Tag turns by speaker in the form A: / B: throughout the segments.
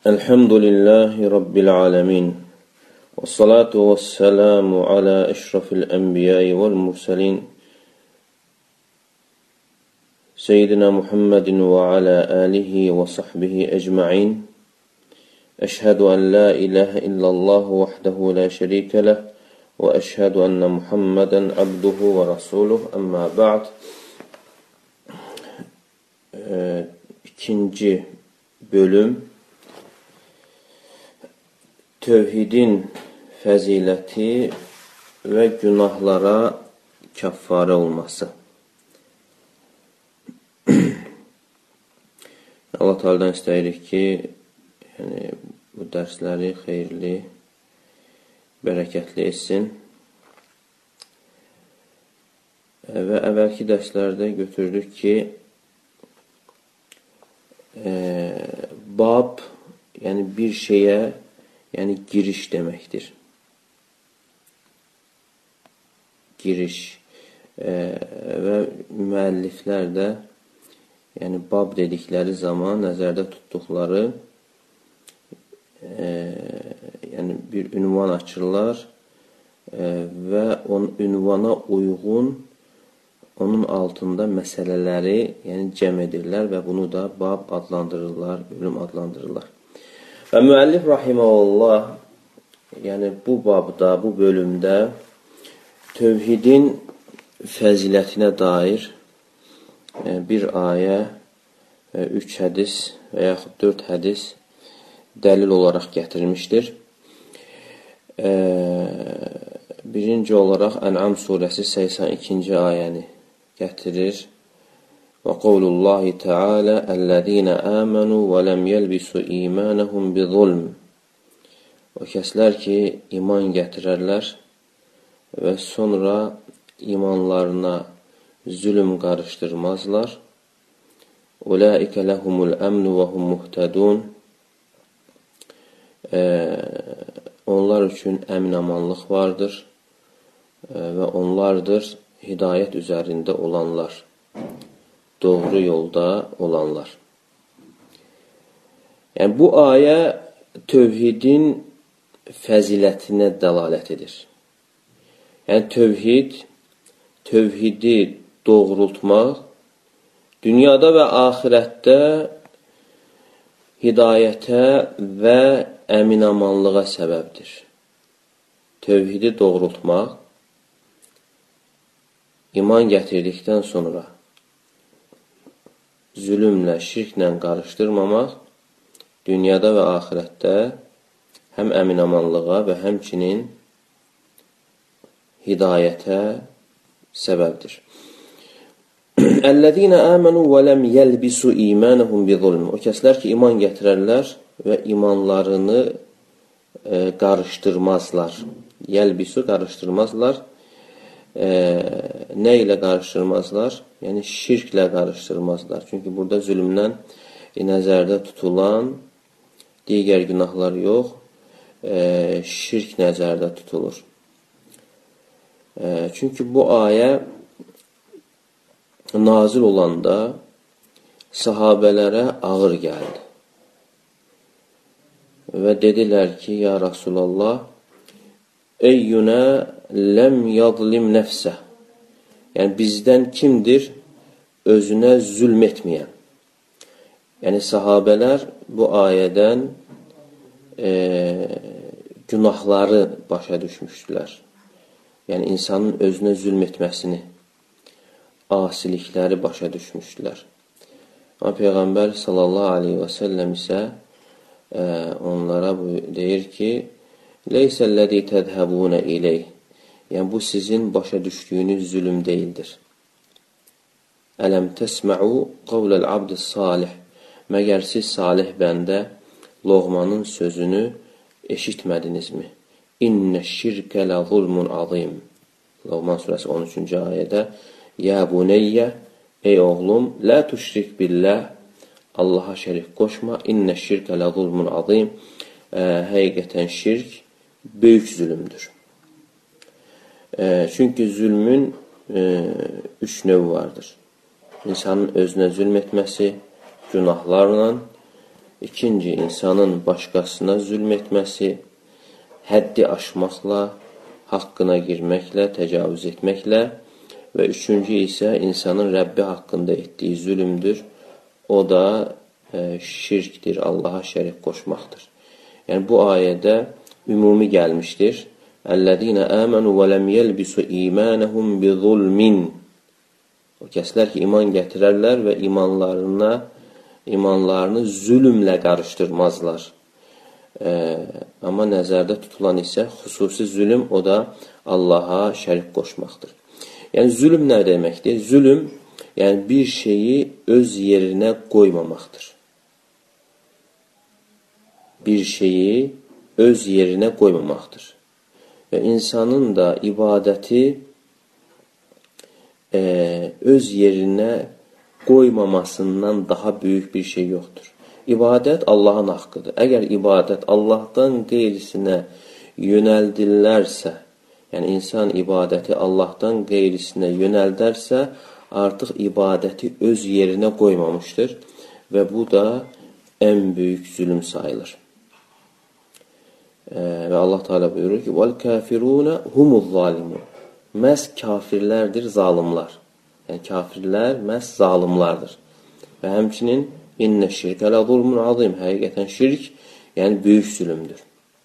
A: Elhamdülillahi Rabbil alemin. Ve salatu ve selamu ala eşrafil enbiyayı vel mursalin. Seyyidina Muhammedin ve ala alihi ve sahbihi ecma'in. Eşhedü en la ilahe illallah vahdehu la şerike leh. Ve eşhedü enne Muhammeden abduhu ve rasuluh. Amma ba'd. İkinci bölüm. Tövhidin fəziləti və günahlara kəffarə olması. Allah Teala'dan istəyirik ki, bu dərsləri xeyirli, bərəkətli etsin. Və əvvəlki dərslərdə götürdük ki, bab, yəni bir şeyə, yəni giriş deməkdir. Giriş və müəlliflər də yəni bab dedikləri zaman nəzərdə tutduqları yəni bir ünvan açırlar və onun ünvana uyğun onun altında məsələləri yəni cəm edirlər və bunu da bab adlandırırlar, bölüm adlandırırlar. Və müəllif rahiməhullah, yəni bu babda, bu bölümdə tövhidin fəzilətinə dair bir ayə, 3 hədis və yaxud 4 hədis dəlil olaraq gətirmişdir. Birinci olaraq Ən'am surəsi 82-ci ayəni gətirir. Və qavlullahi Teala əl-ləzīnə əmənu və ləm yəlbisu imanəhum bi-zulm. O kəslər ki, iman gətirərlər və sonra imanlarına zülm qarışdırmazlar. Ulaikə ləhumul əmnu və hum muhtədun. Onlar üçün əmin-amanlıq vardır və onlardır hidayət üzərində olanlar. Doğru yolda olanlar. Yəni, bu ayə tövhidin fəzilətinə dəlalət edir. Yəni, tövhidi doğrultmaq dünyada və axirətdə hidayətə və əmin-amanlığa səbəbdir. Tövhidi doğrultmaq, iman gətirdikdən sonra zülmlə, şirklə qarışdırmamaq dünyada və axirətdə həm əmin-amanlığa və həmçinin hidayətə səbəbdir. Əl-ləzīnə əmənu və ləm yəlbisu imanəhum bi-zulm. O kəslər ki, iman gətirərlər və imanlarını qarışdırmazlar. Yəlbisu qarışdırmazlar. Nə ilə qarışdırmazlar? Yəni, şirklə qarışdırmazlar. Çünki burada zülmdən nəzərdə tutulan digər günahlar yox, şirk nəzərdə tutulur. Çünki bu ayə nazil olanda sahabələrə ağır gəldi. Və dedilər ki, ya Rasulallah, eyyünə ləm yadlim nəfsə. Yəni, bizdən kimdir özünə zülm etməyən? Yəni, sahabələr bu ayədən günahları başa düşmüşdülər. Yəni, insanın özünə zülm etməsini, asilikləri başa düşmüşdülər. Amma Peyğəmbər sallallahu aleyhi və səlləm isə onlara deyir ki, Leysəl-ləzi tədhəbunə ileyh. Yəni, bu sizin başa düşdüyünüz zülm deyildir. Ələm təsmə'u qavləl-abd-i salih. Məgər siz salih bəndə Loğmanın sözünü eşitmədinizmi? İnnə şirkə lə zulmun azim. Loğman surəsi 13-cü ayədə Ya buneyyə, ey oğlum, lə tuşrik billəh, Allaha şərik qoşma, innə şirkə lə zulmun azim. Həqiqətən şirk böyük zülümdür. Çünki zülmün 3 növ vardır. İnsanın özünə zülm etməsi, günahlarla İkinci, insanın başqasına zülm etməsi, həddi aşmaqla, haqqına girməklə, təcavüz etməklə və üçüncü isə insanın Rəbbi haqqında etdiyi zülmdür. O da şirkdir, Allaha şərik qoşmaqdır. Yəni, bu ayədə ümumi gəlmişdir. Əl-ləzīnə əmənu və ləm yəlbisu imanəhum bi zulmin. O kəslər ki, iman gətirərlər və imanlarını zülmlə qarışdırmazlar. Amma nəzərdə tutulan isə xüsusi zülm, o da Allaha şərik qoşmaqdır. Yəni, zülm nə deməkdir? Zülm, yəni bir şeyi öz yerinə qoymamaqdır. Bir şeyi öz yerinə qoymamaqdır. Və insanın da ibadəti öz yerinə qoymamasından daha böyük bir şey yoxdur. İbadət Allahın haqqıdır. Əgər ibadət Allahdan qeyrisinə yönəldirlərsə, yəni insan ibadəti Allahdan qeyrisinə yönəldərsə, artıq ibadəti öz yerinə qoymamışdır və bu da ən böyük zülm sayılır. Və Allah Teala buyurur ki: "Vel-kafirun humuz-zalimun." Məhz kafirlərdir zalimlar. Yəni kafirlər məhz zalimlardır. Və həmçinin İnne-şirke la-zulmun azim. Həqiqətən şirk, yəni böyük zülmdür.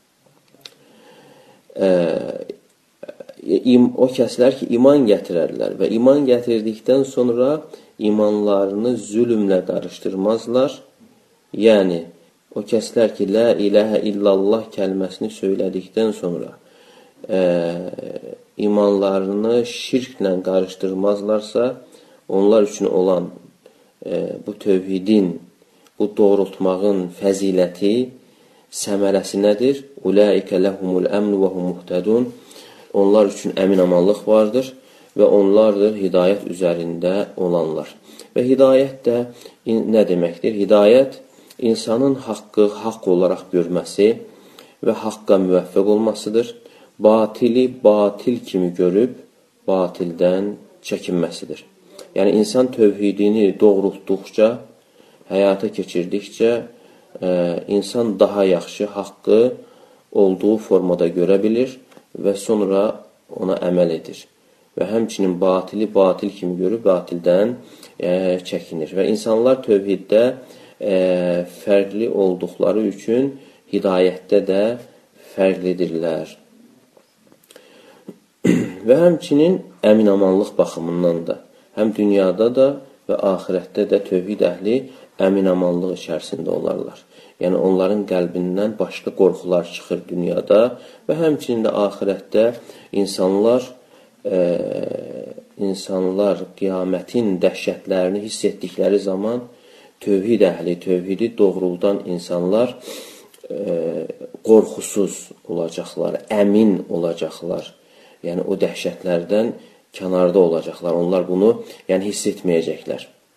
A: O kəslər ki, iman gətirərlər və iman gətirdikdən sonra imanlarını zülmlə qarışdırmazlar. Yəni, o kəslər ki, la ilahə illallah kəlməsini söylədikdən sonra imanlarını şirklə qarışdırmazlarsa, onlar üçün olan bu tövhidin, bu doğrultmağın fəziləti, səmərəsi nədir? Ulaikə ləhumul əmnu və hum muhtədun. Onlar üçün əmin-amanlıq vardır və onlardır hidayət üzərində olanlar. Və hidayət də nə deməkdir? Hidayət, insanın haqqı haqq olaraq görməsi və haqqa müvəffəq olmasıdır. Batili batil kimi görüb, batildən çəkinməsidir. Yəni, insan tövhidini doğrultduqca, həyata keçirdikcə, insan daha yaxşı haqqı olduğu formada görə bilir və sonra ona əməl edir. Və həmçinin batili batil kimi görüb, batildən çəkinir. Və insanlar tövhiddə fərqli olduqları üçün hidayətdə də fərqlidirlər. Və həmçinin əmin-amanlıq baxımından da, həm dünyada da və axirətdə də tövhid əhli əmin-amanlıq içərisində olarlar. Yəni, onların qəlbindən başqa qorxular çıxır dünyada və həmçinin də axirətdə insanlar qiyamətin dəhşətlərini hiss etdikləri zaman tövhid əhli, tövhidi doğruldan insanlar qorxusuz olacaqlar, əmin olacaqlar. Yəni, o dəhşətlərdən kənarda olacaqlar. Onlar bunu hiss etməyəcəklər.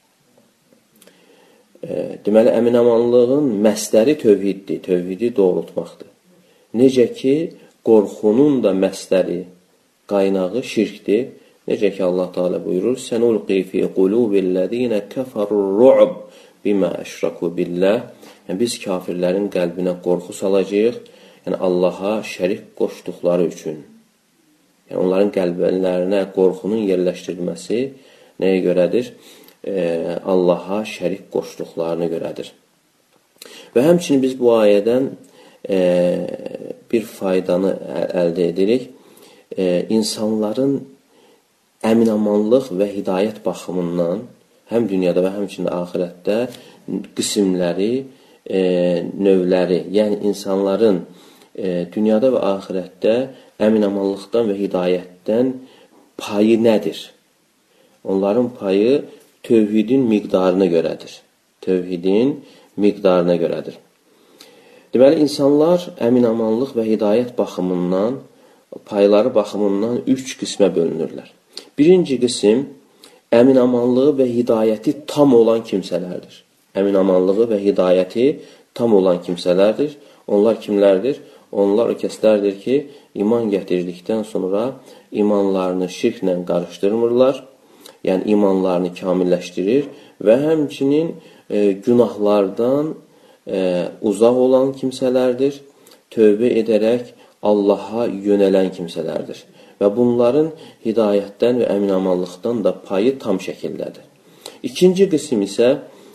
A: Deməli, əmin-amanlığın məsdəri tövhiddir, tövhidi doğrultmaqdır. Necə ki, qorxunun da məsdəri, qaynağı şirkdir. Necə ki, Allah Teala buyurur: "Sənulqi fi qulubi'l-ləzīnə kəfərur-ru'b bimə əşraku billah." Yəni, biz kafirlərin qəlbinə qorxu salacağıq, yəni Allaha şərik qoşduqları üçün. Yəni, onların qəlblərinə qorxunun yerləşdirilməsi nəyə görədir? Allaha şərik qoşduqlarına görədir. Və həmçinin biz bu ayədən bir faydanı əldə edirik. İnsanların əmin-amanlıq və hidayət baxımından həm dünyada və həmçinin axirətdə qismləri, növləri, yəni insanların dünyada və axirətdə əmin-amanlıqdan və hidayətdən payı nədir? Onların payı tövhidin miqdarına görədir. Tövhidin miqdarına görədir. Deməli, insanlar əmin-amanlıq və hidayət baxımından, payları baxımından 3 qismə bölünürlər. Birinci qism, əmin-amanlığı və hidayəti tam olan kimsələrdir. Əmin-amanlığı və hidayəti tam olan kimsələrdir. Onlar kimlərdir? Onlar o kəslərdir ki, iman gətirdikdən sonra imanlarını şirklə qarışdırmırlar. Yəni, imanlarını kamilləşdirir və həmçinin günahlardan uzaq olan kimsələrdir, tövbə edərək Allaha yönələn kimsələrdir. Və bunların hidayətdən və əminamanlıqdan da payı tam şəkildədir. İkinci qism isə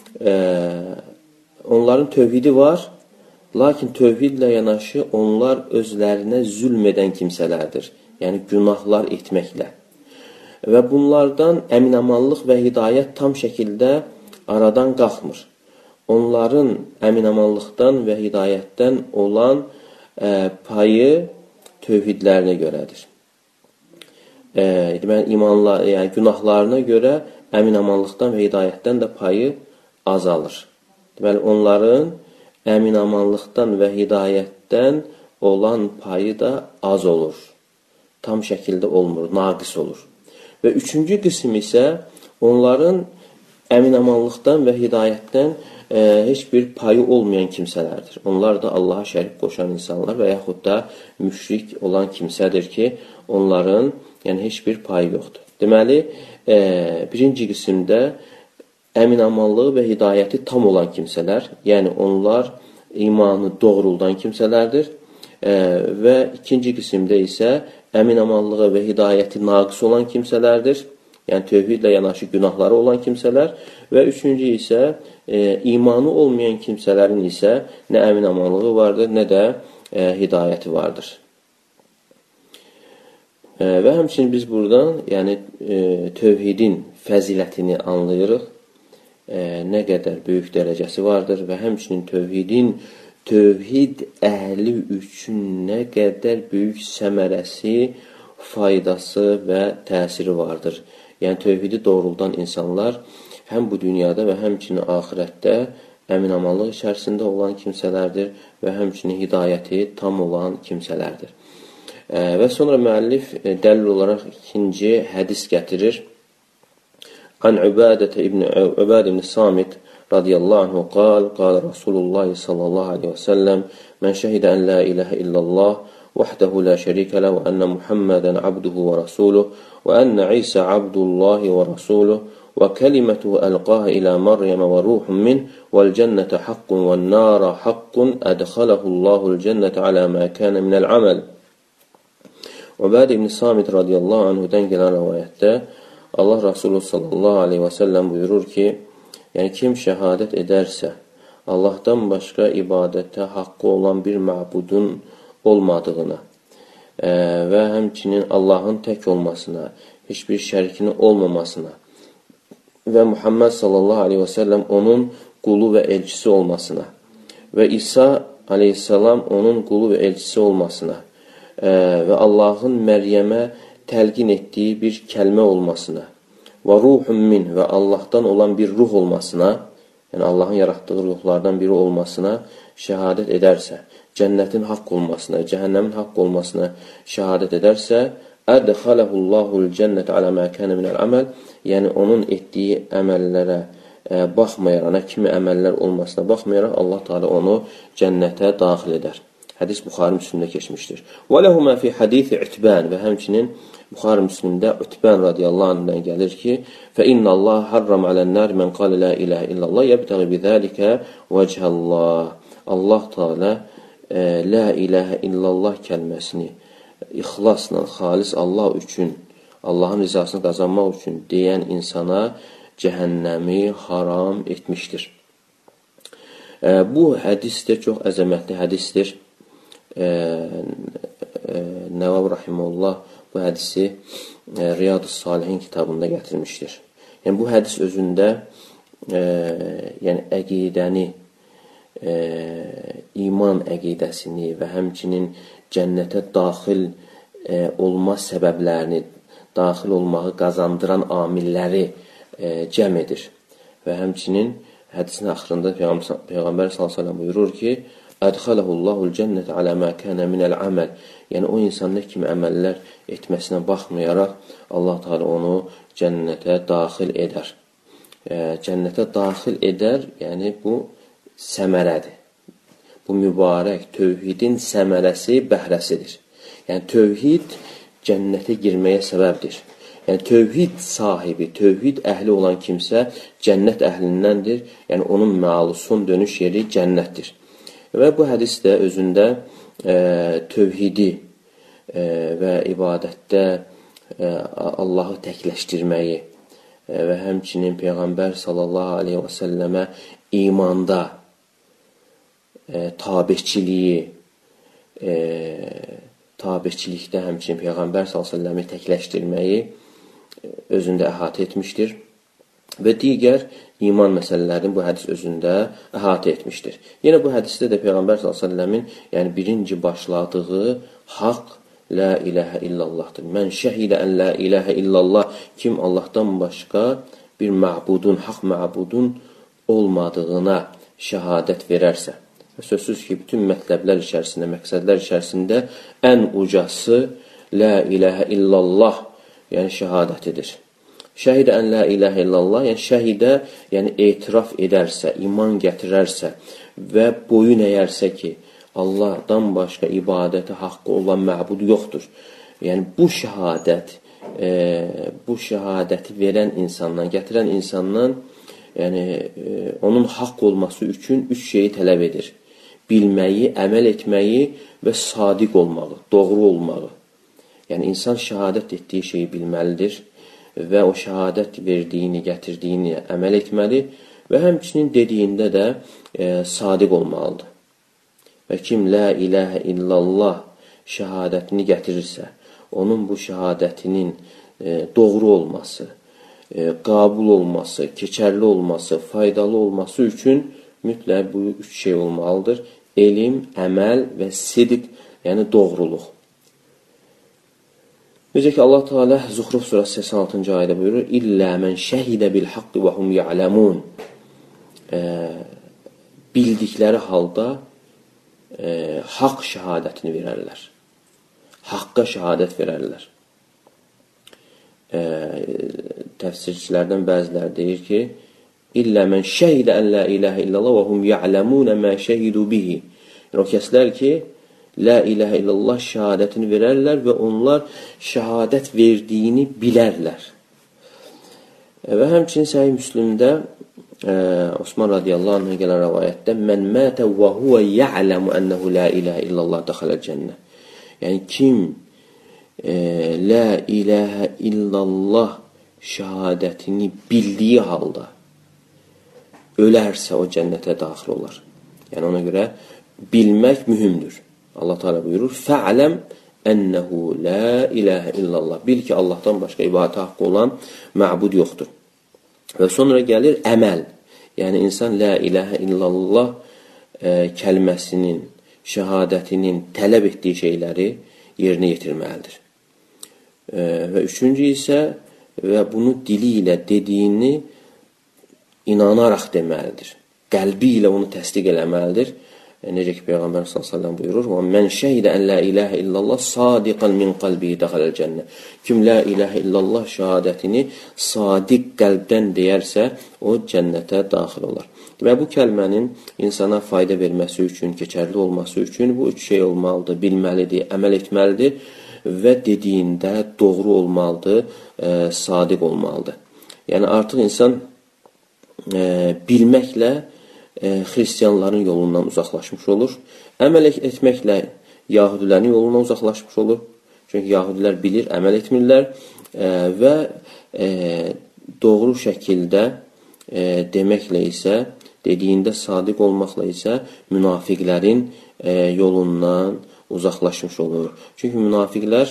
A: onların tövhidi var, lakin tövhidlə yanaşı onlar özlərinə zülm edən kimsələrdir. Yəni günahlar etməklə. Və bunlardan əminamanlıq və hidayət tam şəkildə aradan qalxmır. Onların əminamanlıqdan və hidayətdən olan payı tövhidlərinə görədir. Deməli, yəni günahlarına görə əminamanlıqdan və hidayətdən də payı azalır. Deməli, onların əminamanlıqdan və hidayətdən olan payı da az olur. Tam şəkildə olmur, naqis olur. Və üçüncü qism isə onların əminamanlıqdan və hidayətdən heç bir payı olmayan kimsələrdir. Onlar da Allaha şərik qoşan insanlar və yaxud da müşrik olan kimsədir ki, onların heç bir payı yoxdur. Deməli, birinci qismdə əminamanlığı və hidayəti tam olan kimsələr, yəni onlar imanı doğruldan kimsələrdir və ikinci qismdə isə əminamanlığı və hidayəti naqis olan kimsələrdir. Yəni, tövhidlə yanaşı günahları olan kimsələr və üçüncü isə imanı olmayan kimsələrin isə nə əminamanlığı vardır, nə də hidayəti vardır. Və həmçinin biz buradan tövhidin fəzilətini anlayırıq, nə qədər böyük dərəcəsi vardır və həmçinin tövhid əhli üçün nə qədər böyük səmərəsi, faydası və təsiri vardır. Yəni, tövhidi doğruldan insanlar həm bu dünyada və həmçinin axirətdə əminamanlıq içərisində olan kimsələrdir və həmçinin hidayəti tam olan kimsələrdir. Və sonra müəllif dəlil olaraq ikinci hədis gətirir. An Ubadə ibn Samit radiyallahu anhu qal Rasulullah sallallahu aleyhi və səlləm mən şəhidə ən la iləhə illallah وحده لا شريك له وأن محمدا عبده ورسوله وأن عيسى عبد الله ورسوله وكلمته ألقاها إلى مريم وروح منه والجنة حق والنار حق أدخله الله الجنة على ما كان من العمل. Ubadə ibn Samit radiyallahu anhudan gələn rəvayətdə Allah Rasulü sallallahu aleyhi və səlləm buyurur ki, yəni kim şəhadət edərsə Allahdan başqa ibadətə haqqı olan bir məbudun olmadığına və həmçinin Allahın tək olmasına, heç bir şərikinin olmamasına və Muhammed sallallahu aleyhi və səlləm onun qulu və elçisi olmasına və İsa aleyhissalam onun qulu və elçisi olmasına və Allahın Məryəmə təlqin etdiyi bir kəlmə olmasına və ruhun min və Allahdan olan bir ruh olmasına, yəni Allahın yaratdığı ruhlardan biri olmasına şəhadət edərsə, cənnətin haqq olmasına, cəhənnəmin haqq olmasına şəhadət edərsə, ədxələhullahul cənnətə alə mə kənə minəl əməl, yəni onun etdiyi əməllərə baxmayaraq, nə kimi əməllər olmasına baxmayaraq, Allah Teala onu cənnətə daxil edər. Hədis Buxari Müslimdə keçmişdir. Və ləhumə fi hadithi Ütbən və həmçinin Buxari Müslimdə Ütbən radiyallahu anhdan gəlir ki, فَإِنَّ اللّٰهَ حَرَّمَ عَلَى النَّارِ مَنْ قَالَ لَا إِلَهَ إِلَّا اللّٰهِ يَبْتَغِ بِذَٰلِكَ وَجْهَ اللّٰهِ Allah Teala La iləhə illallah kəlməsini ixlasla, xalis Allah üçün, Allahın rizasını qazanmaq üçün deyən insana cəhənnəmi haram etmişdir. Bu hədis də çox əzəmətli hədisdir. Nəvav Rahimullah bu hədisi Riyad-ı Salihin kitabında gətirmişdir. Yəni, bu hədis özündə əqidəni, iman əqidəsini və həmçinin cənnətə daxil olma səbəblərini, daxil olmağı qazandıran amilləri cəm edir. Və həmçinin hədisin axırında Peyğəmbər s.ə.v buyurur ki, Ədxələhullahul cənnətə alə mə kənə minəl əməl. Yəni, o insan nə kimi əməllər etməsinə baxmayaraq, Allah Teala onu cənnətə daxil edər. Cənnətə daxil edər, yəni bu səmərədir. Bu mübarək tövhidin səmərəsi, bəhrəsidir. Yəni, tövhid cənnətə girməyə səbəbdir. Yəni, tövhid sahibi, tövhid əhli olan kimsə cənnət əhlindəndir. Yəni, onun məalı son dönüş yeri cənnətdir. Və bu hədis də özündə tövhidi və ibadətdə Allahı təkləşdirməyi və həmçinin Peyğəmbər sallallahu aleyhi və səlləmə imanda tabeçilikdə həmçinin Peyğəmbər sallallahu aleyhi və səlləmi təkləşdirməyi özündə əhatə etmişdir və digər iman məsələlərini bu hədis özündə əhatə etmişdir. Yenə bu hədisdə də Peyğəmbər sallallahu əleyhi və səlləmin yəni birinci başladığı haqq la ilahə illallahdır. Mən şəhidə ən la ilahə illallah, kim Allahdan başqa bir məbudun, haqq məbudun olmadığına şəhadət verərsə. Sözsüz ki, bütün mətləblər içərisində, məqsədlər içərisində ən ucası la ilahə illallah, yəni şəhadətidir. Şəhidə ən la ilahə illallah, yəni şəhidə, yəni etiraf edərsə, iman gətirərsə və boyun əyərsə ki, Allahdan başqa ibadəti haqqı olan məbud yoxdur. Yəni bu şəhadəti verən insandan, gətirən insandan, yəni onun haqq olması üçün üç şeyi tələb edir. Bilməyi, əməl etməyi və sadiq olmağı, doğru olmağı. Yəni insan şəhadət etdiyi şeyi bilməlidir və o şəhadət verdiyini, gətirdiyini əməl etməli və həmçinin dediyində də sadiq olmalıdır. Və kim la ilahə illallah şəhadətini gətirirsə, onun bu şəhadətinin doğru olması, qabul olması, keçərli olması, faydalı olması üçün mütləq bu üç şey olmalıdır. Elm, əməl və sidq, yəni doğruluq. Necə ki, Allah Teala Zuhruf surəsi 86-cı ayədə buyurur, İllə mən şəhidə bil haqqı və hum ya'ləmun. Bildikləri halda haqq şəhadətini verərlər. Haqqa şəhadət verərlər. Təfsirçilərdən bəziləri deyir ki, İllə mən şəhidə ən la ilahə illallah və hum ya'ləmunə mə şəhidu bihi. Yəni, o kəslər ki, la ilahə illallah şəhadətini verərlər və onlar şəhadət verdiyini bilərlər. Və həmçinin Səhih Müslimdə Osman radiyallahu anh'a gələn rəvayətdə mən mətə və huvə ya'ləmu ənəhu la ilahə illallah dəxaləl cənnə. Yəni, kim la ilahə illallah şəhadətini bildiyi halda ölərsə o cənnətə daxil olar. Yəni, ona görə bilmək mühümdür. Allah Teala buyurur, fə'ləm ənəhu la ilahə illallah. Bil ki, Allahdan başqa ibadətə haqqı olan məbud yoxdur. Və sonra gəlir əməl. Yəni, insan la ilahə illallah kəlməsinin, şəhadətinin tələb etdiyi şeyləri yerinə yetirməlidir. Və üçüncü isə və bunu dili ilə dediyini inanaraq deməlidir. Qəlbi ilə onu təsdiq eləməlidir. Necə ki, Peyğəmbər s.ə.v buyurur, mən şəhidə ən la ilahə illallah sadiqan min qalbihi dəxaləl cənnə. Kim la ilahə illallah şəhadətini sadiq qəlbdən deyərsə, o cənnətə daxil olar. Və bu kəlmənin insana fayda verməsi üçün, keçərli olması üçün bu üç şey olmalıdır, bilməlidir, əməl etməlidir və dediyində doğru olmalıdır, sadiq olmalıdır. Yəni, artıq insan bilməklə xristiyanların yolundan uzaqlaşmış olur. Əməl etməklə yahudilərin yolundan uzaqlaşmış olur. Çünki yahudilər bilir, əməl etmirlər və doğru şəkildə deməklə isə, dediyində sadiq olmaqla isə münafiqlərin yolundan uzaqlaşmış olur. Çünki münafiqlər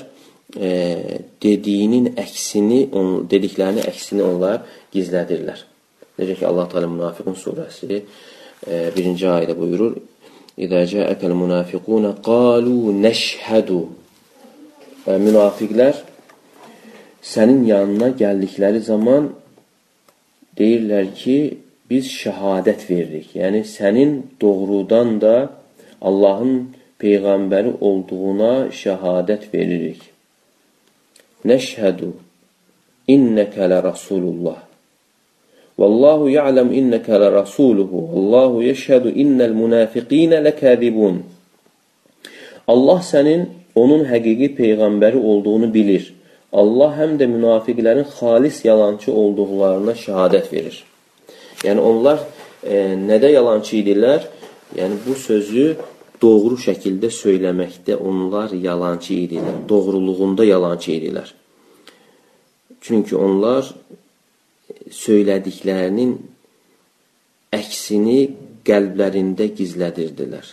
A: dediklərinin əksini onlar gizlədirlər. Necə ki, Allah Teala Münafiqun surəsi 1-ci ayədə buyurur, İzə cəəkəl münafiqunə qalu nəşhədu. Münafiqlər sənin yanına gəldikləri zaman deyirlər ki, biz şəhadət veririk. Yəni, sənin doğrudan da Allahın Peyğəmbəri olduğuna şəhadət veririk. Nəşhədu innəkə lə Rasulullah. Vallahu ya'lem inneke la rasuluhu. Vallahu yeşhedü innel munafiqine lekazibun. Allah sənin onun həqiqi peyğəmbəri olduğunu bilir. Allah həm də münafiqlərin xalis yalançı olduqlarına şəhadət verir. Yəni onlar nədə yalançı idilər? Yəni bu sözü doğru şəkildə söyləməkdə onlar yalançı idilər. Doğruluğunda yalançı idilər. Çünki onlar söylədiklərinin əksini qəlblərində gizlədirdilər.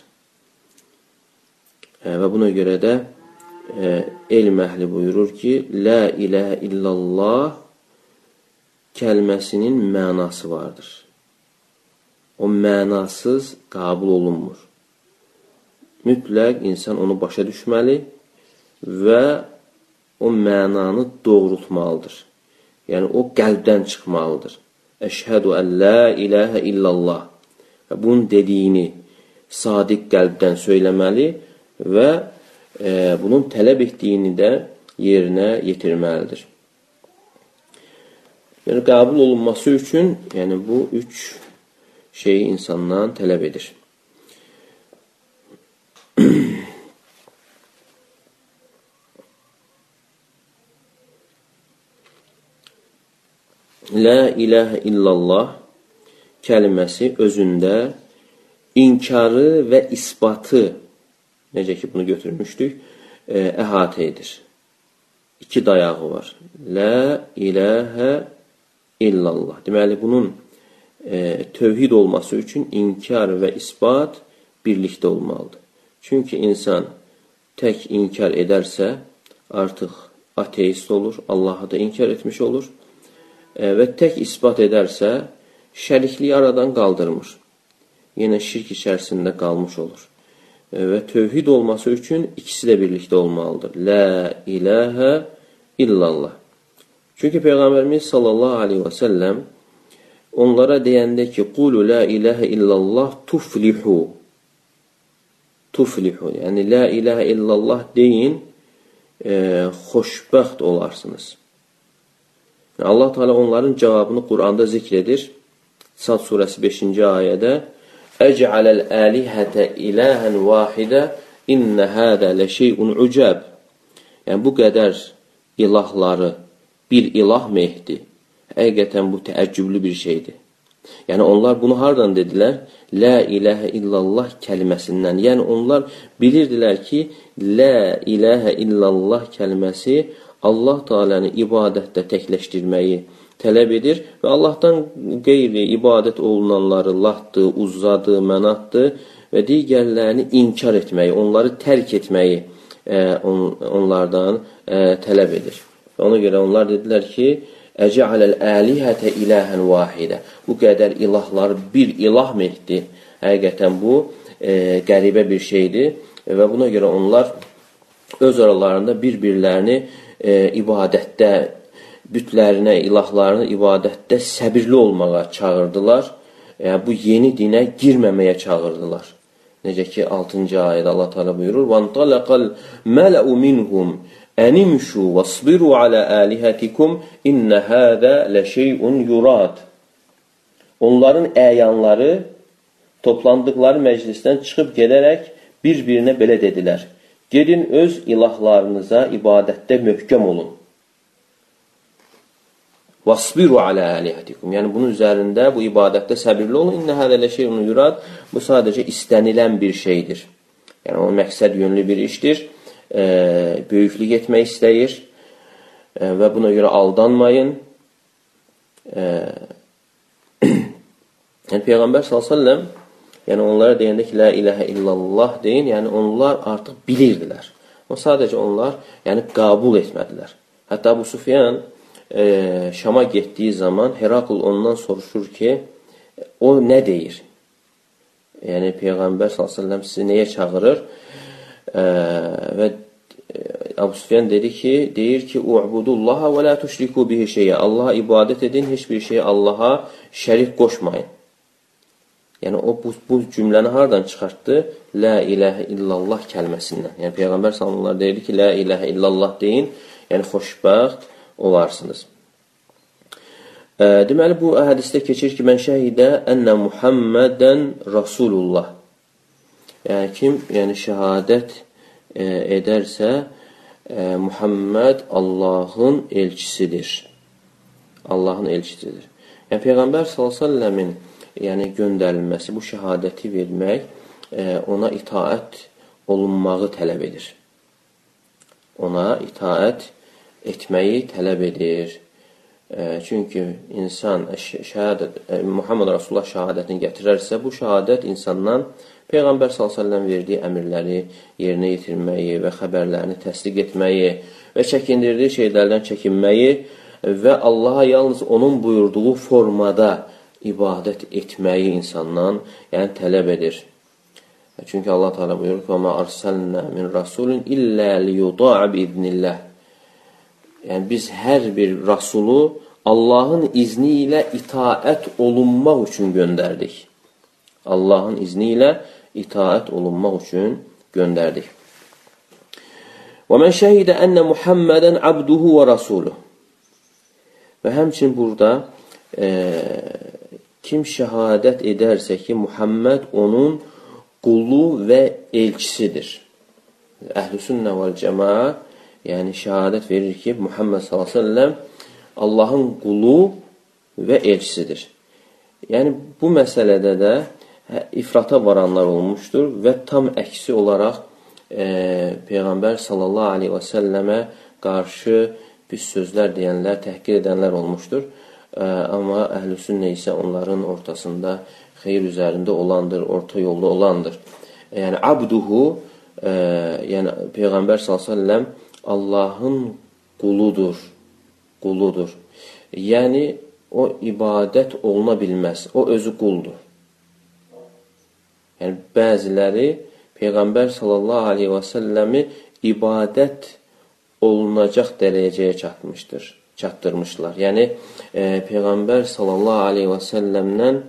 A: Və buna görə də elm əhli buyurur ki, La iləhə illallah kəlməsinin mənası vardır. O mənasız qəbul olunmur. Mütləq insan onu başa düşməli və o mənanı doğrultmalıdır. Yəni, o qəlbdən çıxmalıdır. Əşhədu ən la iləhə illallah. Və bunun dediyini sadiq qəlbdən söyləməli və bunun tələb etdiyini də yerinə yetirməlidir. Yəni, qəbul olunması üçün bu üç şeyi insandan tələb edir. La iləhə illallah kəlməsi özündə inkarı və isbatı, necə ki bunu götürmüşdük, əhatə edir. İki dayağı var. La iləhə illallah. Deməli, bunun tövhid olması üçün inkar və isbat birlikdə olmalıdır. Çünki insan tək inkar edərsə, artıq ateist olur, Allahı da inkar etmiş olur. Və tək isbat edərsə, şərikliyi aradan qaldırmır. Yenə şirk içərisində qalmış olur. Və tövhid olması üçün ikisi də birlikdə olmalıdır. La iləhə illallah. Çünki Peyğəmbərimiz sallallahu aleyhi və səlləm onlara deyəndə ki, qulu la iləhə illallah tuflihu. Tuflihu. Yəni, la iləhə illallah deyin, xoşbəxt olarsınız. Allah Teala onların cavabını Quranda zikr edir. Sad surəsi 5-ci ayədə Əc'aləl əlihətə iləhən vahidə innə hədə ləşeyun ucəb. Yəni, bu qədər ilahları bir ilah mı etdi? Həqiqətən bu təəccüblü bir şeydir. Yəni, onlar bunu hardan dedilər? La iləhə illallah kəlməsindən. Yəni, onlar bilirdilər ki, la iləhə illallah kəlməsi Allah Teala'nı ibadətdə təkləşdirməyi tələb edir və Allahdan qeyri ibadət olunanları Latdır, Uzzadır, Mənatdır və digərlərini inkar etməyi, onları tərk etməyi onlardan tələb edir. Və ona görə onlar dedilər ki, Əcəaləl əlihətə iləhən vahidə. Bu qədər ilahları bir ilah mı etdi? Həqiqətən bu qəribə bir şeydir və buna görə onlar öz aralarında bir-birlərini ibadətdə, bütlərinə, ilahlarına ibadətdə səbirli olmağa çağırdılar. Yəni, bu yeni dinə girməməyə çağırdılar. Necə ki, 6-cı ayədə Allah Teala buyurur, وَانْطَلَقَ الْمَلَأُ مِنْهُمْ أَنِمْشُوا وَاصْبِرُوا عَلَى آلِهَتِكُمْ إِنَّ هَذَا لَشَيْءٌ يُرَادٌ. Onların əyanları toplandıqları məclisdən çıxıb gedərək bir-birinə belə dedilər. Gedin öz ilahlarınıza ibadətdə möhkəm olun. Vasbiru alə əlihətikum. Yəni, bunun üzərində, bu ibadətdə səbirli olun. İnnə hədə ləşeyun yurad. Bu sadəcə istənilən bir şeydir. Yəni, o məqsəd yönlü bir işdir. Böyüklük etmək istəyir və buna görə aldanmayın. Yəni, Peyğəmbər s.ə.v yəni, onlara deyəndə ki, la iləhə illallah deyin, yəni, onlar artıq bilirdilər. Ama sadəcə onlar qəbul etmədilər. Hətta Əbu Süfyan Şama getdiyi zaman Herakl ondan soruşur ki, o nə deyir? Yəni, Peyğəmbər s.ə.v sizi nəyə çağırır? Və Əbu Süfyan dedi ki, deyir ki, u'budullaha və la tuşriku bihi şeyə. Allaha ibadət edin, heç bir şeyi Allaha şərik qoşmayın. Yəni, o bu cümləni hardan çıxartdı? La iləhə illallah kəlməsindən. Yəni, Peyğəmbər s.ə.v deyir ki, la iləhə illallah deyin, yəni xoşbəxt olarsınız. Deməli, bu hədisdə keçir ki, mən şəhidə ənə Muhammədən Rasulullah. Yəni, kim şəhadət edərsə, Muhammed Allahın elçisidir. Allahın elçisidir. Yəni, Peyğəmbər s.ə.v-in yəni, göndərilməsi, bu şəhadəti vermək, ona itaət olunmağı tələb edir. Ona itaət etməyi tələb edir. Çünki insan Muhammed Rasulullah şəhadətini gətirərsə, bu şəhadət insandan Peyğəmbər s.ə.v verdiyi əmirləri yerinə yetirməyi və xəbərlərini təsdiq etməyi və çəkindirdiyi şeylərdən çəkinməyi və Allaha yalnız onun buyurduğu formada ibadət etməyi insandan yəni, tələb edir. Çünki Allah Teala buyurur ki, وَمَا أَرْسَلْنَا مِنْ رَسُولٍ إِلَّا لِيُطَاعَ بِإِذْنِ اللّٰهِ Yəni, biz hər bir Rasulu Allahın izni ilə itaət olunmaq üçün göndərdik. Allahın izni ilə itaət olunmaq üçün göndərdik. وَمَنْ شَهِدَ أَنَّ مُحَمَّدًا عَبْدُهُ وَرَسُولُهُ Və həmçinin burada kim şəhadət edərsə ki, Muhammed onun qulu və elçisidir. Əhl-i-Sünnə vəl-Cəmaa yəni şəhadət verir ki, Muhammed s.ə.v Allahın qulu və elçisidir. Yəni, bu məsələdə də ifrata varanlar olmuşdur və tam əksi olaraq Peyğəmbər s.ə.və qarşı pis sözlər deyənlər, təhqir edənlər olmuşdur. Amma Əhl-i-Sünnə isə onların ortasında xeyir üzərində olandır, orta yolda olandır. Yəni, abduhu, yəni Peyğəmbər s.ə.v Allahın quludur. Yəni, o ibadət oluna bilməz. O özü quldur. Yəni, bəziləri Peyğəmbər s.ə.v ibadət olunacaq dərəcəyə çatdırmışlar. Yəni, Peyğəmbər s.ə.v-dən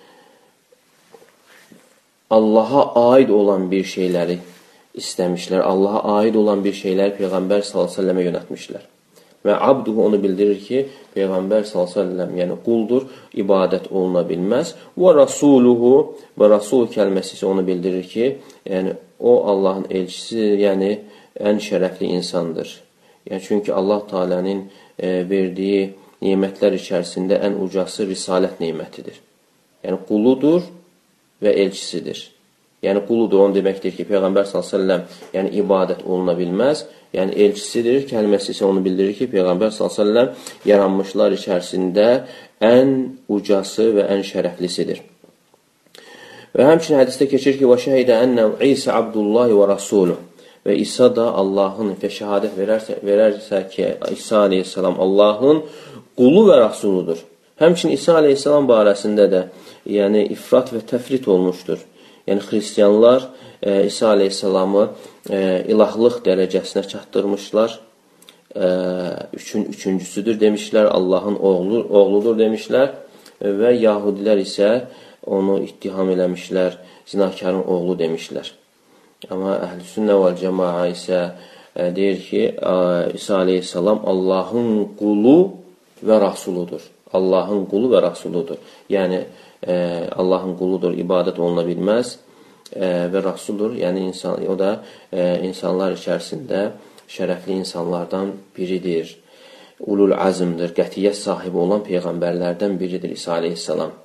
A: Allaha aid olan bir şeyləri istəmişlər. Allaha aid olan bir şeyləri Peyğəmbər s.ə.və yönətmişlər. Və abduhu onu bildirir ki, Peyğəmbər s.ə.v yəni quldur, ibadət oluna bilməz. Və rasuluhu və rasul kəlməsi isə onu bildirir ki, yəni o Allahın elçisi, yəni ən şərəfli insandır. Yəni, çünki Allah Teala'nın verdiyi nemətlər içərisində ən ucası risalət nemətidir. Yəni, quludur və elçisidir. Yəni, quludur, onu deməkdir ki, Peyğəmbər s.ə.v yəni ibadət oluna bilməz. Yəni, elçisidir, kəlməsi isə onu bildirir ki, Peyğəmbər s.ə.v yaranmışlar içərisində ən ucası və ən şərəflisidir. Və həmçinin hədisdə keçir ki, وَشَهِدَ أَنَّهُ عِيسَ عَبْدُ اللّٰهِ وَرَسُولُهُ Və İsa da Allahın şəhadət verərsə ki, İsa aleyhissalam Allahın qulu və rasuludur. Həmçinin İsa aleyhissalam barəsində də yəni, ifrat və təfrit olmuşdur. Yəni, xristiyanlar İsa aleyhissalamı ilahlıq dərəcəsinə çatdırmışlar. Üçüncüsüdür demişlər, Allahın oğludur demişlər və yahudilər isə onu ittiham eləmişlər, zinakarın oğlu demişlər. Amma Əhl-i-Sünnə vəl-Cəmaa isə deyir ki, İsa aleyhissalam Allahın qulu və rasuludur. Allahın qulu və rasuludur. Yəni, Allahın quludur, ibadət oluna bilməz və rasuldur. Yəni, o da insanlar içərisində şərəfli insanlardan biridir. Ulul azmdir, qətiyyət sahibi olan peyğəmbərlərdən biridir İsa aleyhissalam.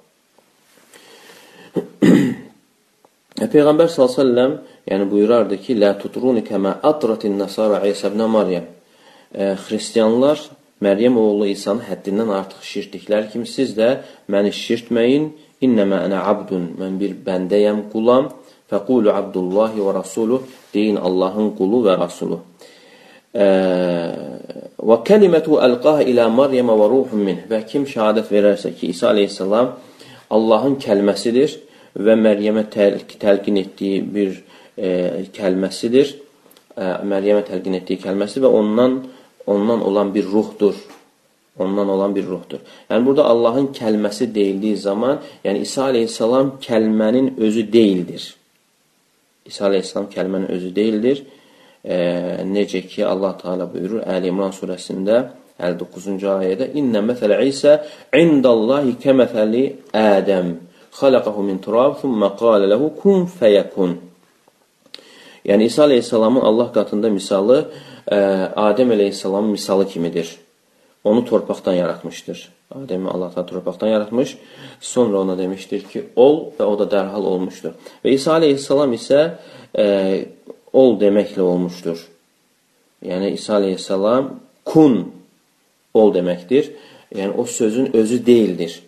A: Peyğəmbər s.ə.v yəni buyurardı ki, Lə tutruni kəmə atratin nəsara İsa ibn Maryam. Xristiyanlar Məryəm oğlu İsa'nın həddindən artıq şirtdiklər kimi siz də məni şirtməyin. İnnəmə ənə abdun, mən bir bəndəyəm, qulam. Fəqulu abdullahi və rasuluh, deyin Allahın qulu və rasuluh. Və kəlimətu əlqah ilə Maryəmə və ruhun min. Və kim şəhadət verərsə ki, İsa aleyhissalam Allahın kəlməsidir və Məryəmə təlqin etdiyi bir kəlməsidir. Məryəmə təlqin etdiyi kəlməsi və ondan olan bir ruhdur. Ondan olan bir ruhdur. Yəni, burada Allahın kəlməsi deyildiyi zaman, yəni İsa aleyhissalam kəlmənin özü deyildir. İsa aleyhissalam kəlmənin özü deyildir. Necə ki, Allah Teala buyurur, Əl-İmran surəsində 59-cu ayədə İnnə məsələ İsa indallahi kəməsəli Ədəm xalaqahu min turab thumma qala lahu kun feyekun. Yəni, İsa aleyhissalamın Allah qatında misalı Adəm aleyhissalamın misalı kimidir. Onu torpaqdan yaratmışdır. Adəmi Allah da torpaqdan yaratmış. Sonra ona demişdir ki, ol və o da dərhal olmuşdur. Və İsa aleyhissalam isə ol deməklə olmuşdur. Yəni, İsa aleyhissalam kun ol deməkdir. Yəni, o sözün özü deyildir.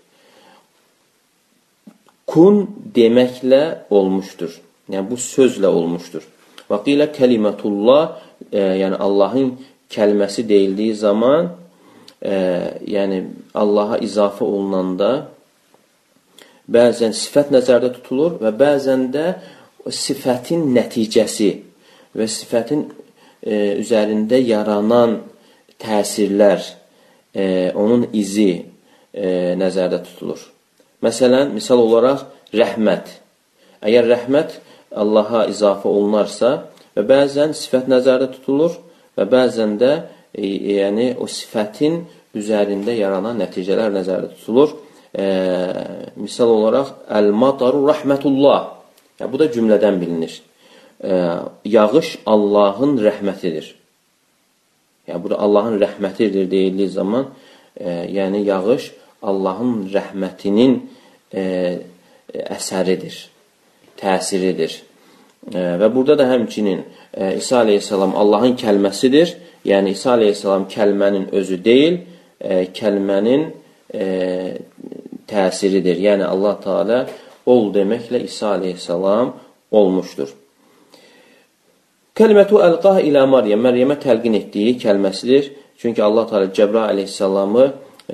A: Kun deməklə olmuşdur. Yəni, bu sözlə olmuşdur. Və qilə kəlimatullah, yəni Allahın kəlməsi deyildiyi zaman, yəni Allaha izafə olunanda bəzən sifət nəzərdə tutulur və bəzən də sifətin nəticəsi və sifətin üzərində yaranan təsirlər, onun izi nəzərdə tutulur. Məsələn, misal olaraq rəhmət. Əgər rəhmət Allaha izafə olunarsa və bəzən sifət nəzərdə tutulur və bəzən də yəni o sifətin üzərində yaranan nəticələr nəzərdə tutulur. Misal olaraq əl-mataru rəhmətullah. Yəni, bu da cümlədən bilinir. Yağış Allahın rəhmətidir. Yəni, burada Allahın rəhmətidir deyildiyi zaman, yəni yağış Allahın rəhmətinin əsəridir, təsiridir. Və burada da həmçinin İsa aleyhissalam Allahın kəlməsidir. Yəni, İsa aleyhissalam kəlmənin özü deyil, kəlmənin təsiridir. Yəni, Allah Teala ol deməklə İsa aleyhissalam olmuşdur. Kəlmətu əlqah ilə Məryəm, Məryəmə təlqin etdiyi kəlməsidir. Çünki Allah Teala Cəbrail aleyhissalamı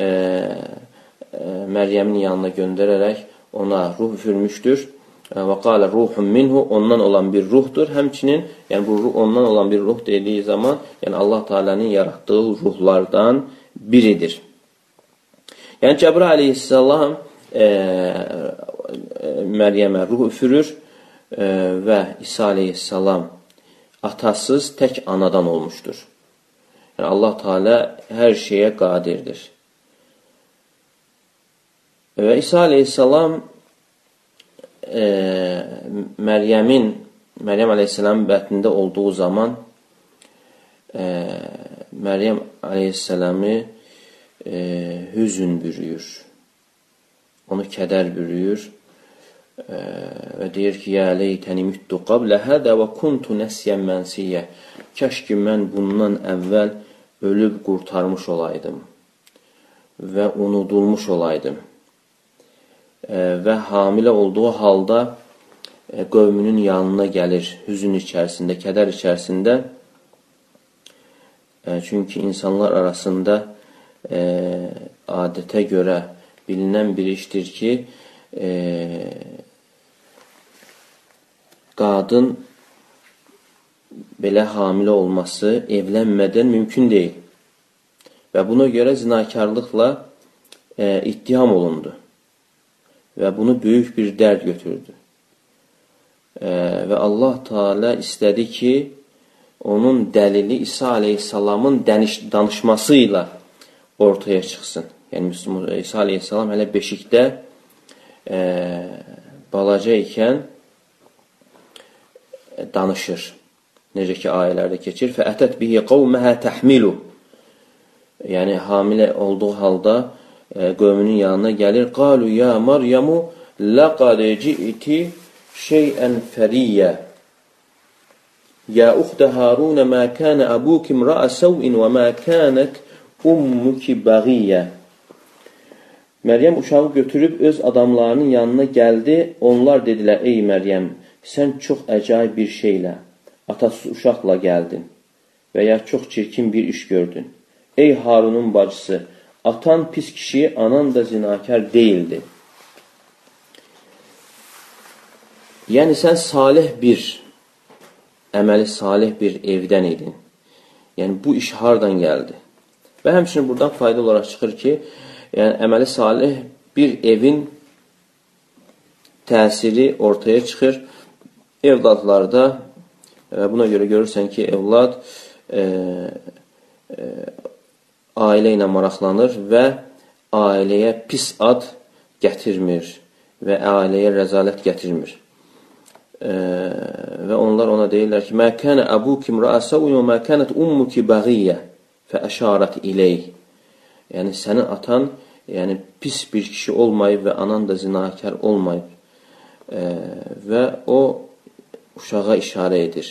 A: Məryəmin yanına göndərərək ona ruh üfürmüşdür. Və qalə ruhun minhu, ondan olan bir ruhdur. Həmçinin, yəni bu ondan olan bir ruh dediyi zaman, yəni Allah Teala'nın yaratdığı ruhlardan biridir. Yəni Cəbrail aleyhissalam Məryəmə ruh üfürür və İsa aleyhissalam atasız tək anadan olmuşdur. Yəni Allah Teala hər şeyə qadirdir. Və İsa aleyhissalam Məryəm aleyhissalamın bətnində olduğu zaman Məryəm aleyhissalamı hüzün bürüyür. Onu kədər bürüyür və deyir ki, ya leytəni müttu qablə hədə və kuntu nəsiyən mənsiyyə. Kəş ki, mən bundan əvvəl ölüb qurtarmış olaydım və unudulmuş olaydım. Və hamilə olduğu halda qövmünün yanına gəlir, hüzün içərisində, kədər içərisində. Çünki insanlar arasında adətə görə bilinən bir işdir ki, qadın belə hamilə olması evlənmədən mümkün deyil. Və buna görə zinakarlıqla ittiham olundu. Və bunu böyük bir dərd götürdü. Və Allah Teala istədi ki, onun dəlili İsa aleyhissalamın danışmasıyla ortaya çıxsın. Yəni, İsa aleyhissalam hələ beşikdə balaca ikən danışır. Necə ki, ayələrdə keçir. Fəətət bihi qavməhə təhmilu. Yəni, hamilə olduğu halda qövmünün yanına gəlir. Qalu ya Məryamu laqad ci'ti şey'ən fəriyyə. Ya uxtə Harun ma kana abuki imra'a saw'in və ma kanat ummuki bagiyyə. Məryəm uşağı götürüb öz adamlarının yanına gəldi. Onlar dedilər, ey Məryəm, sən çox əcaib bir şeylə, atasız uşaqla gəldin və ya çox çirkin bir iş gördün. Ey Harunun bacısı, atan pis kişi, anan da zinakar deyildi. Yəni, sən salih bir, əməli salih bir evdən idin. Yəni, bu iş hardan gəldi? Və həmçinin buradan fayda olaraq çıxır ki, yəni, əməli salih bir evin təsiri ortaya çıxır. Evladlarda, buna görə görürsən ki, evlad ailə ilə maraqlanır və ailəyə pis ad gətirmir və ailəyə rəzalət gətirmir. və onlar ona deyirlər ki, mə kənə əbuki mrəəsəvun və mə kənət ummuki bəğiyyə fəəşarət iləyh. Yəni, sənin atan pis bir kişi olmayıb və anan da zinakar olmayıb. Və o uşağa işarə edir.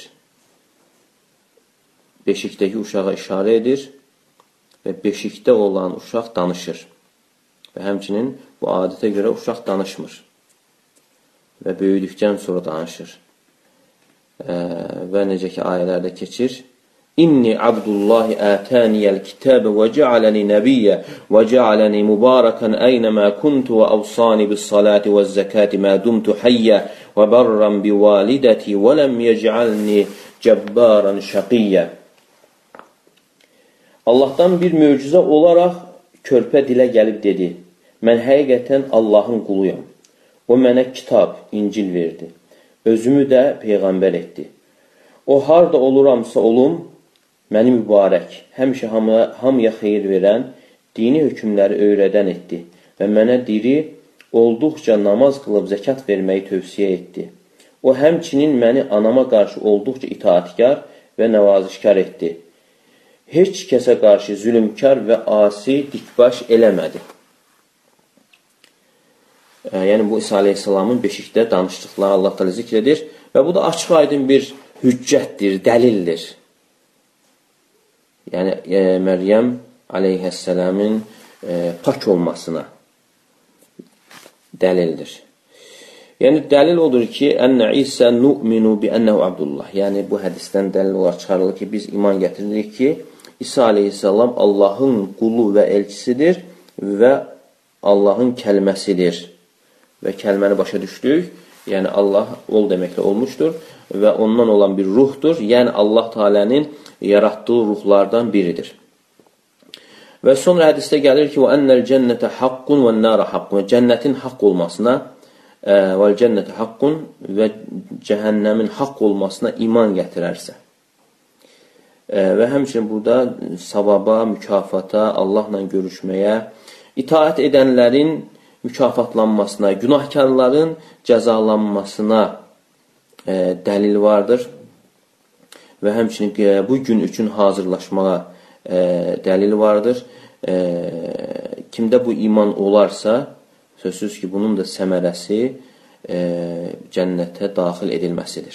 A: Beşikdəki uşağa işarə edir və beşikdə olan uşaq danışır. Və həmçinin bu adətə görə uşaq danışmır və böyüdükdən sonra danışır. Və necə ki, ayələrdə keçir, İnni abdullahi ətəniyəl kitəbə və cəaləni nəbiyyə və cəaləni mübarəkən əynəmə kuntu və avsani bis salati və zəkati mə dumtu hayyə və bərran bi validəti və ləm yəcəlni cəbbaran şəqiyyə. Allahdan bir möcüzə olaraq körpə dilə gəlib dedi, mən həqiqətən Allahın quluyam. O mənə kitab, İncil verdi. Özümü də peyğəmbər etdi. O harda oluramsa olum, məni mübarək, həmişə hamıya xeyir verən, dini hökmləri öyrədən etdi və mənə diri olduqca namaz qılıb zəkat verməyi tövsiyə etdi. O həmçinin məni anama qarşı olduqca itaatkar və nəvazişkar etdi. Heç kəsə qarşı zülümkar və asi dikbaş eləmədi. Yəni, bu İsa aleyhissalamın beşikdə danışdıqları Allah da zikr edir və bu da açıq aydın bir hüccətdir, dəlildir. Yəni, Məryəm aleyhəssəlamın pak olmasına dəlildir. Yəni, dəlil odur ki, Ənə İsə nu'minu bi ənəhu Abdullah. Yəni, bu hədisdən dəlil olaraq çıxarılır ki, biz iman gətiririk ki, İsa aleyhissalam Allahın qulu və elçisidir və Allahın kəlməsidir. Və kəlməni başa düşdük. Yəni, Allah ol deməklə olmuşdur və ondan olan bir ruhdur. Yəni, Allah Teala'nın yaratdığı ruhlardan biridir. Və sonra hədisdə gəlir ki, وَأَنَّ الْجَنَّةَ حَقٌّ وَالنَّارَ حَقٌّ. Cənnətin haqq olmasına وَالْجَنَّةَ حَقٌّ və cəhənnəmin haqq olmasına iman gətirərsə. Və həmçinin burada savaba, mükafata, Allahla görüşməyə, itaət edənlərin mükafatlanmasına, günahkarların cəzalanmasına dəlil vardır. Və həmçinin bu gün üçün hazırlaşmağa dəlil vardır. Kimdə bu iman olarsa, sözsüz ki, bunun da səmərəsi cənnətə daxil edilməsidir.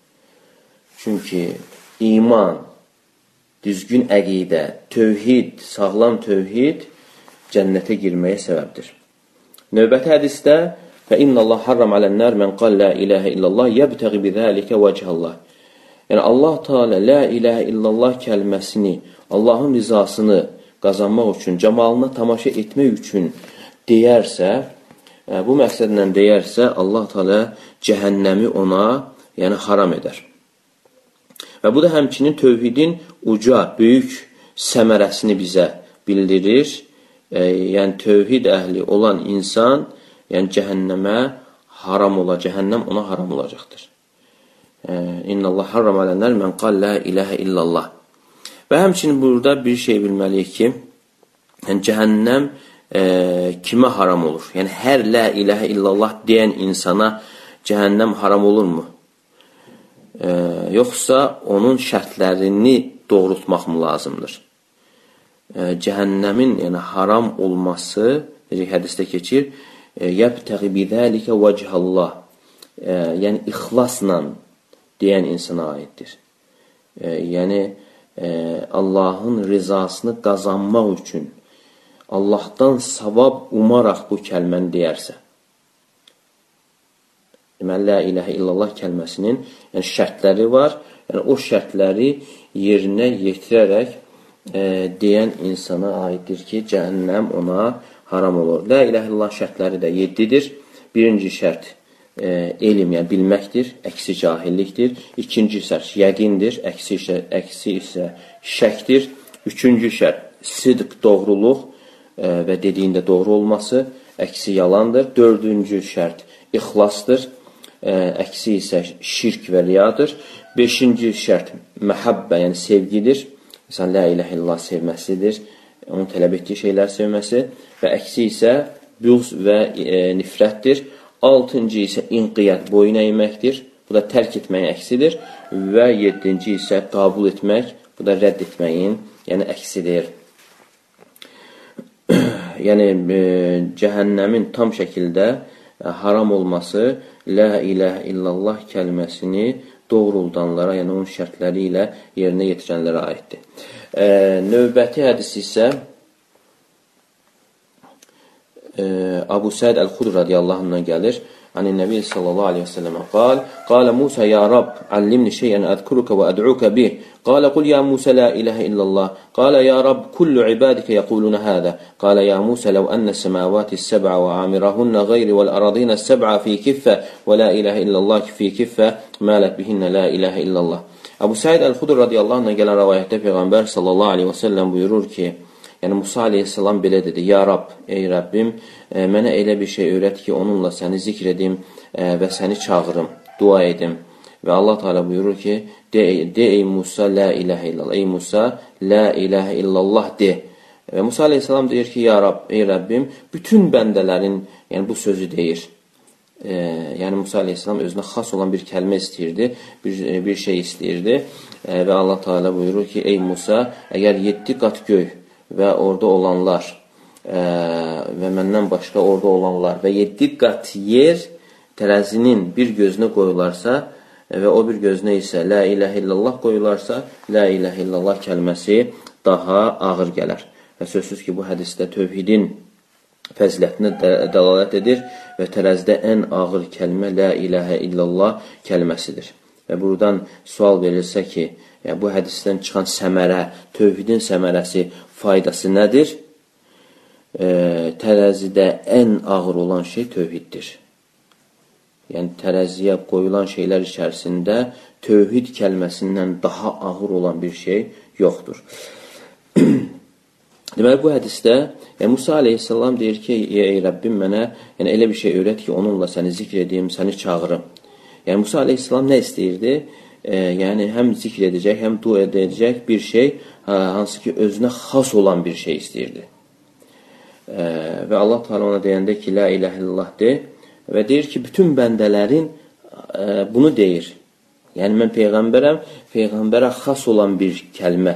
A: Çünki iman, düzgün əqidə, tövhid, sağlam tövhid cənnətə girməyə səbəbdir. Növbəti hədisdə فَإِنَّ اللّٰهَ حَرَّمْ عَلَى النَّارِ مَنْ قَالَ لَا إِلَهَ إِلَّا اللّٰهِ يَبْتَغِ بِذَٰلِكَ وَجْهَ اللّٰهِ. Yəni, Allah Teala la ilahə illallah kəlməsini, Allahın rizasını qazanmaq üçün, camalına tamaşa etmək üçün deyərsə, bu məqsədlə deyərsə, Allah Teala cəhənnəmi ona haram edər. Və bu da həmçinin tövhidin uca, böyük səmərəsini bizə bildirir. Yəni, tövhid əhli olan insan cəhənnəmə haram olacaq, cəhənnəm ona haram olacaqdır. İnnəllah harram alənlər mən qal la ilahə illallah. Və həmçinin burada bir şey bilməliyik ki, cəhənnəm kimə haram olur? Yəni, hər la ilahə illallah deyən insana cəhənnəm haram olurmu? Yoxsa onun şərtlərini doğrultmaq mı lazımdır? Cəhənnəmin haram olması, hədisdə keçir, yəbtəği bidəlikə vəchallah, yəni ixlasla deyən insana aiddir. Yəni, Allahın rizasını qazanmaq üçün Allahdan savab umaraq bu kəlməni deyərsə. Deməli, la ilahə illallah kəlməsinin şərtləri var. Yəni, o şərtləri yerinə yetirərək deyən insana aiddir ki, cəhənnəm ona haram olur. La ilahə illallah şərtləri də 7-dir. Birinci şərt elm, yəni bilməkdir, əksi cahillikdir. İkinci şərt yəqindir, əksi isə şəkdir. Üçüncü şərt sidq, doğruluq və dediyində doğru olması, əksi yalandır. Dördüncü şərt ixlasdır, əksi isə şirk və riyadır. Beşinci şərt məhəbbə, yəni sevgidir. Məsələn, la ilahə illallah sevməsidir, onun tələb etdiyi şeylər sevməsi və əksi isə büğz və nifrətdir. Altıncı isə inqiyyət, boyun əyməkdir. Bu Bu da tərk etməyin əksidir. Və 7-ci isə qəbul etmək, bu da rədd etməyin, yəni əksidir. Yəni, cəhənnəmin tam şəkildə haram olması La ilahə illallah kəlməsini doğruldanlara, yəni onun şərtləri ilə yerinə yetirənlərə aiddir. Növbəti hədis isə Abu Said Əl-Xudr radiyallahu anhdan gəlir. Anin Nəbi sallallahu aleyhi və səlləmə qalə Musa ya Rab, allimni şeyən ədkuruka və əd'uka bih. Qalə qul ya Musa la ilahə illallah. Qalə ya Rab, kullu ibadikə yəquluna hədə. Qalə ya Musa, ləv ənə səməvati səb'a və amirahunna qeyri vəl aradina səb'a fi kiffə və la ilahə illallah fi kiffə mələt bihinnə la ilahə illallah. Abu Said Əl-Xudr radiyallahu anhdan gələn rəvayətdə Peyğəmbər sallallahu aleyhi və səlləm buyurur ki, yəni Musa aleyhissalam belə dedi, ya Rab, ey Rəbbim, mənə elə bir şey öyrət ki, onunla səni zikr edim və səni çağırım, dua edim. Və Allah Teala buyurur ki, de ey Musa, la ilahə illallah, ey Musa, la ilahə illallah de. Və Musa aleyhissalam deyir ki, ya Rab, ey Rəbbim, bütün bəndələrin, yəni bu sözü deyir. Yəni Musa aleyhissalam özünə xas olan bir kəlmə istəyirdi, bir şey istəyirdi. Və Allah Teala buyurur ki, ey Musa, əgər 7 qat göy və orada olanlar və məndən başqa orada olanlar və 7 qat yer tərəzinin bir gözünə qoyularsa və o bir gözünə isə la ilahə illallah qoyularsa, la ilahə illallah kəlməsi daha ağır gələr. Və sözsüz ki, bu hədisdə tövhidin fəzilətinə dəlalət edir və tərəzidə ən ağır kəlmə la ilahə illallah kəlməsidir. Və buradan sual verilsə ki, yəni bu hədisdən çıxan səmərə, tövhidin səmərəsi, faydası nədir? Tərəzidə ən ağır olan şey tövhiddir. Yəni tərəziyə qoyulan şeylər içərisində tövhid kəlməsindən daha ağır olan bir şey yoxdur. Deməli, bu hədisdə Musa aleyhissalam deyir ki, ey Rəbbim mənə elə bir şey öyrət ki, onunla səni zikr edeyim, səni çağırım. Yəni Musa aleyhissalam nə istəyirdi? Yəni həm zikr edəcək, həm dua edəcək bir şey, hansı ki özünə xas olan bir şey istəyirdi. Və Allah Teala ona deyəndə ki, la ilahə illallah de və deyir ki, bütün bəndələrin bunu deyir. Yəni mən Peyğəmbərəm, Peyğəmbərə xas olan bir kəlmə,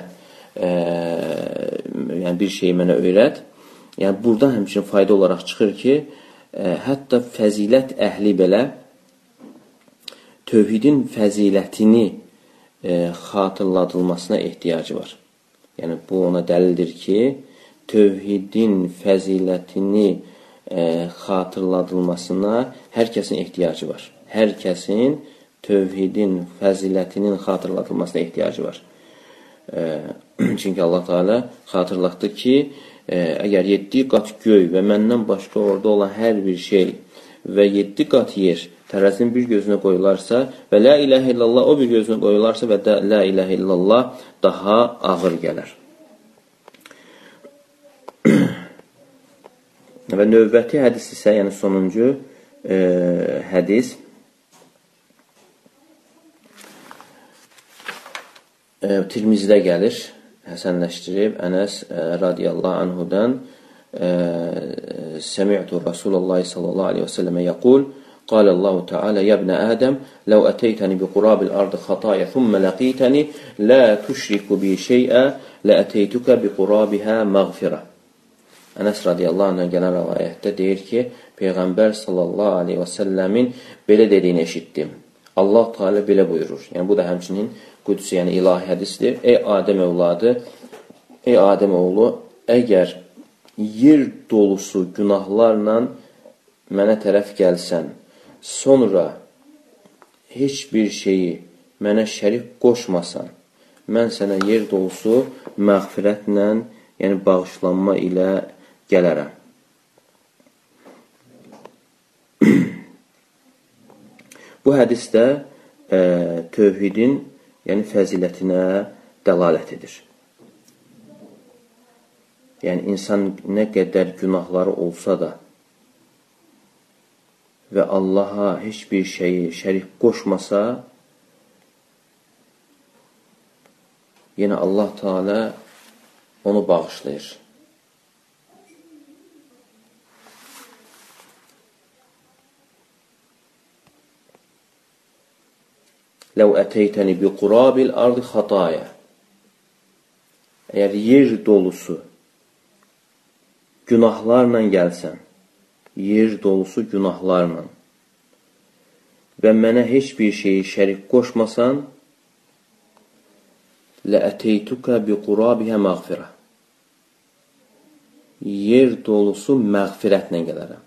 A: yəni bir şey mənə öyrət. Yəni buradan həmçinin fayda olaraq çıxır ki, hətta fəzilət əhli belə tövhidin fəzilətini xatırladılmasına ehtiyacı var. Yəni bu ona dəlildir ki, tövhidin fəzilətini xatırladılmasına hər kəsin ehtiyacı var. Hər kəsin tövhidin fəzilətinin xatırladılmasına ehtiyacı var. Çünki Allah Teala xatırlatdı ki, əgər 7 qat göy və məndən başqa orada olan hər bir şey və 7 qat yer tərəzinin bir gözünə qoyularsa və la ilahə illallah o bir gözünə qoyularsa və la ilahə illallah daha ağır gələr. Və növbəti hədis isə, yəni sonuncu hədis Tirmizidə gəlir, həsənləşdirib Ənəs radiyallahu anhudan Səmi'tu Rasulullah sallallahu aleyhi və səlləmə yəqul قال الله تعالى يا ابن آدم لو أتيتني بقراب الأرض خطايا ثم لقيتني لا تشرك بي شيئا لأتيتك بقرابها مغفرة. Ənəs radiyallahu anh'a gələn rəvayətdə deyir ki, Peyğəmbər sallallahu aleyhi və səlləmin belə dediyini eşitdim. Allah Teala belə buyurur. Yəni bu da həmçinin qudsi, yəni ilahi hədisdir. Ey Adəm övladı, ey Adəm oğlu, əgər yer dolusu günahlarla mənə tərəf gəlsən, sonra heç bir şeyi mənə şərik qoşmasan, mən sənə yer dolusu məğfirətlə, yəni bağışlanma ilə gələrəm. Bu hədisdə tövhidin, yəni fəzilətinə dəlalət edir. Yəni insan nə qədər günahları olsa da və Allaha heç bir şeyi şərik qoşmasa, yenə Allah Teala onu bağışlayır. لَوْ أَتَيْتَنِ بِقُرَابِ الْأَرْضِ خَطَايَ. Əgər yer dolusu günahlarla gəlsən, yer dolusu günahlarla və mənə heç bir şeyi şərik qoşmasan, لَأَتَيْتُكَ بِقُرَابِهَا مَغْفِرَةً. Yer dolusu məğfirətlə gələrəm.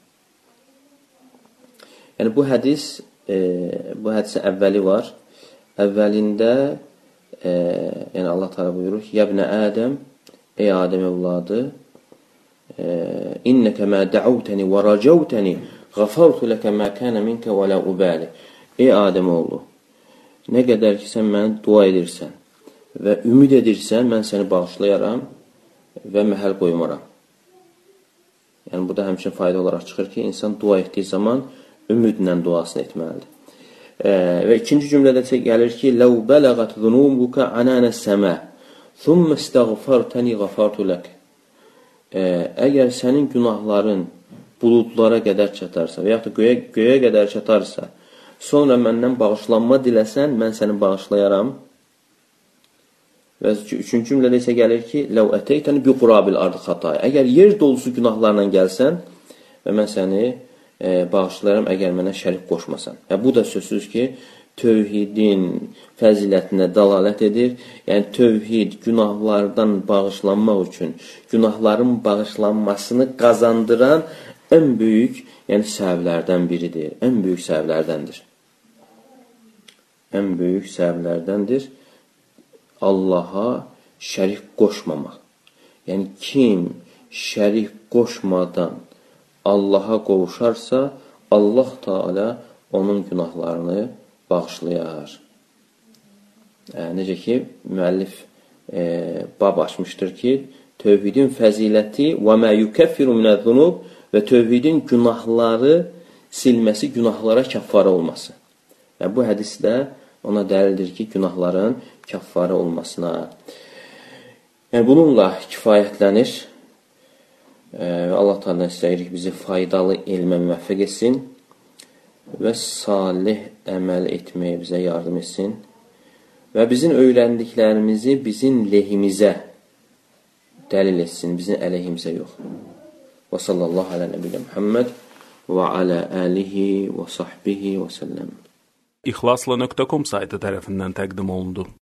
A: Yəni bu hədisin əvvəli var. Əvvəlində yəni Allah Teala buyurur ki, Yəbnə Ədəm, ey Adəm evladı, İnnəkə mə də'uvtəni və rəcəvtəni ғəfərtu ləkə mə kənə minkə və lə ubəli. Ey Adəm oğlu, nə qədər ki sən mənə dua edirsən və ümid edirsən, mən səni bağışlayaram və məhəl qoymaram. Yəni burada həmçinin fayda olaraq çıxır ki, insan dua etdiyi zaman ümidlə duasını etməlidir. Və ikinci cümlədə gəlir ki, لَوْ بَلَغَتْ ذُنُوبُكَ عَنَانَ السَّمَا ثُمَّ اسْتَغْفَرْتَنِي غَفَرْتُ لَكَ. Əgər sənin günahların buludlara qədər çatarsa və yaxud da göyə qədər çatarsa, sonra məndən bağışlanma diləsən, mən səni bağışlayaram. Və üçüncü cümlədə isə gəlir ki, لَوْ أَتَيْتَنِ بِقُرَابِ الْأَرْضِ خَطَايَ. Əgər yer dolusu günahlarla gəlsən və mən səni bağışlayaram, əgər mənə şərik qoşmasan. Bu da sözsüz ki, tövhidin fəzilətinə dəlalət edir. Yəni, tövhid günahlardan bağışlanmaq üçün, günahların bağışlanmasını qazandıran ən böyük səbəblərdən biridir. Ən böyük səbəblərdəndir. Ən böyük səbəblərdəndir Allaha şərik qoşmamaq. Yəni, kim şərik qoşmadan Allaha qovuşarsa, Allah Teala onun günahlarını bağışlayar. Necə ki, müəllif bab açmışdır ki, tövhidin fəziləti və mə yukəffiru minəz-zunub və tövhidin günahları silməsi, günahlara kəffara olması. Bu hədisdə ona dəlildir ki, günahların kəffara olmasına. Bununla kifayətlənir. Allah Teala istəyirik bizi faydalı elmə müvəffəq etsin və salih əməl etməyə bizə yardım etsin və bizim öyrəndiklərimizi bizim lehimizə dəlil etsin, bizim əleyhimizə yox. Və sallallahu alə nəbiyyyə Muhammed və alə əlihi və sahbihi və səlləm.
B: İxlasla.com saytı tərəfindən təqdim olundu.